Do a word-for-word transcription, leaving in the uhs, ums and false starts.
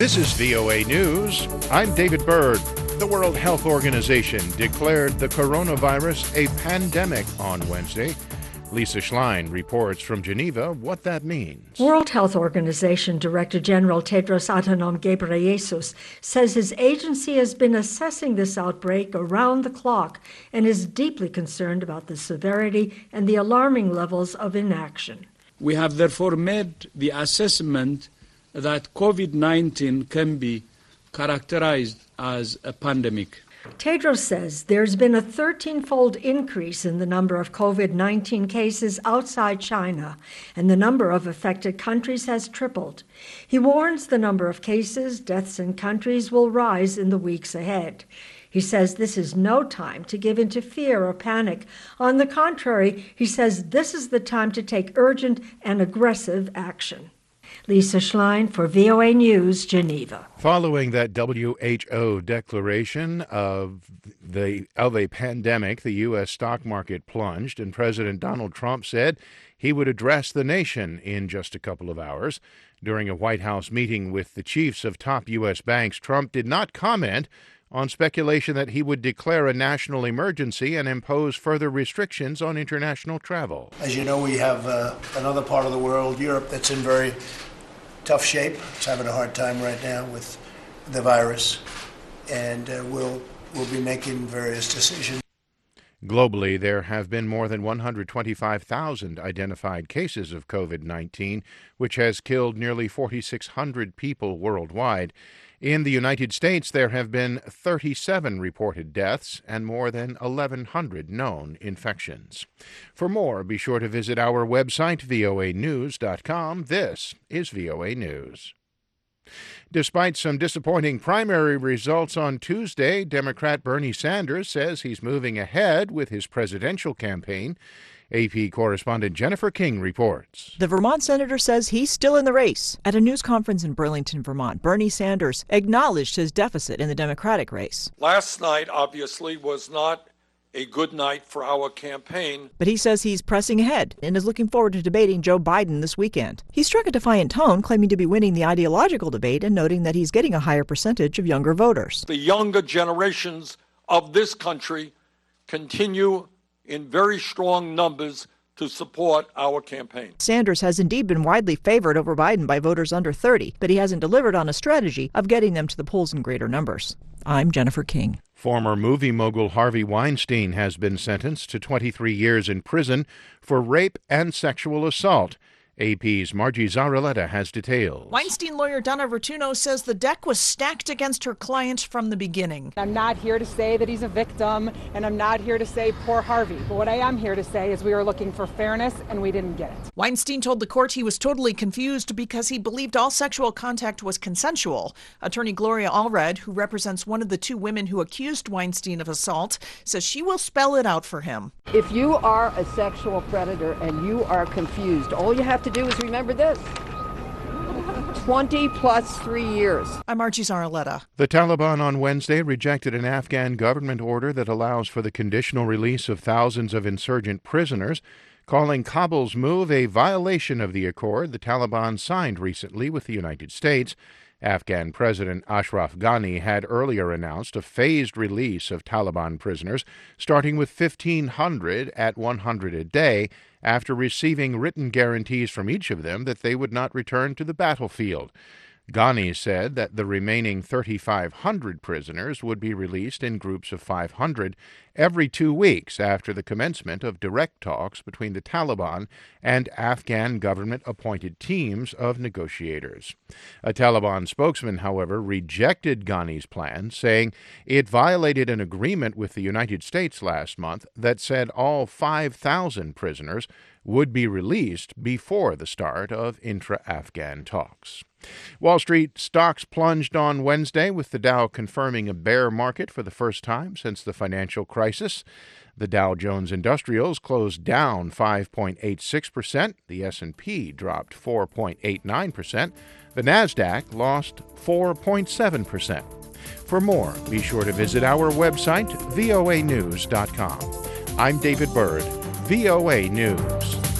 This is V O A News. I'm David Byrd. The World Health Organization declared the coronavirus a pandemic on Wednesday. Lisa Schlein reports from Geneva what that means. World Health Organization Director General Tedros Adhanom Ghebreyesus says his agency has been assessing this outbreak around the clock and is deeply concerned about the severity and the alarming levels of inaction. We have therefore made the assessment that COVID nineteen can be characterized as a pandemic. Tedros says there's been a thirteen-fold increase in the number of COVID nineteen cases outside China, and the number of affected countries has tripled. He warns the number of cases, deaths, and countries will rise in the weeks ahead. He says this is no time to give in to fear or panic. On the contrary, he says this is the time to take urgent and aggressive action. Lisa Schlein for V O A News, Geneva. Following that W H O declaration of the of a pandemic, the U S stock market plunged, and President Donald Trump said he would address the nation in just a couple of hours. During a White House meeting with the chiefs of top U S banks, Trump did not comment on speculation that he would declare a national emergency and impose further restrictions on international travel. As you know, we have uh, another part of the world, Europe, that's in very tough shape. It's having a hard time right now with the virus, and uh, we'll, we'll be making various decisions. Globally, there have been more than one hundred twenty-five thousand identified cases of COVID nineteen, which has killed nearly four thousand six hundred people worldwide. In the United States, there have been thirty-seven reported deaths and more than eleven hundred known infections. For more, be sure to visit our website, V O A news dot com. This is V O A News. Despite some disappointing primary results on Tuesday, Democrat Bernie Sanders says he's moving ahead with his presidential campaign. A P correspondent Jennifer King reports. The Vermont senator says he's still in the race. At a news conference in Burlington, Vermont, Bernie Sanders acknowledged his deficit in the Democratic race. Last night, obviously, was not a good night for our campaign. But he says he's pressing ahead and is looking forward to debating Joe Biden this weekend. He struck a defiant tone, claiming to be winning the ideological debate and noting that he's getting a higher percentage of younger voters. The younger generations of this country continue in very strong numbers to support our campaign. Sanders has indeed been widely favored over Biden by voters under thirty, but he hasn't delivered on a strategy of getting them to the polls in greater numbers. I'm Jennifer King. Former movie mogul Harvey Weinstein has been sentenced to twenty-three years in prison for rape and sexual assault. A P's Margie Zaraletta has details. Weinstein lawyer Donna Vertuno says the deck was stacked against her client from the beginning. I'm not here to say that he's a victim, and I'm not here to say poor Harvey. But what I am here to say is we were looking for fairness, and we didn't get it. Weinstein told the court he was totally confused because he believed all sexual contact was consensual. Attorney Gloria Allred, who represents one of the two women who accused Weinstein of assault, says she will spell it out for him. If you are a sexual predator and you are confused, all you have to do is remember this. twenty plus three years. I'm Margie Zaraletta. The Taliban on Wednesday rejected an Afghan government order that allows for the conditional release of thousands of insurgent prisoners, calling Kabul's move a violation of the accord the Taliban signed recently with the United States. Afghan President Ashraf Ghani had earlier announced a phased release of Taliban prisoners, starting with fifteen hundred at one hundred a day, after receiving written guarantees from each of them that they would not return to the battlefield. Ghani said that the remaining thirty-five hundred prisoners would be released in groups of five hundred every two weeks after the commencement of direct talks between the Taliban and Afghan government-appointed teams of negotiators. A Taliban spokesman, however, rejected Ghani's plan, saying it violated an agreement with the United States last month that said all five thousand prisoners would be released before the start of intra-Afghan talks. Wall Street stocks plunged on Wednesday, with the Dow confirming a bear market for the first time since the financial crisis. The Dow Jones Industrials closed down five point eight six percent. The S and P dropped four point eight nine percent. The Nasdaq lost four point seven percent. For more, be sure to visit our website, V O A news dot com. I'm David Byrd, V O A News.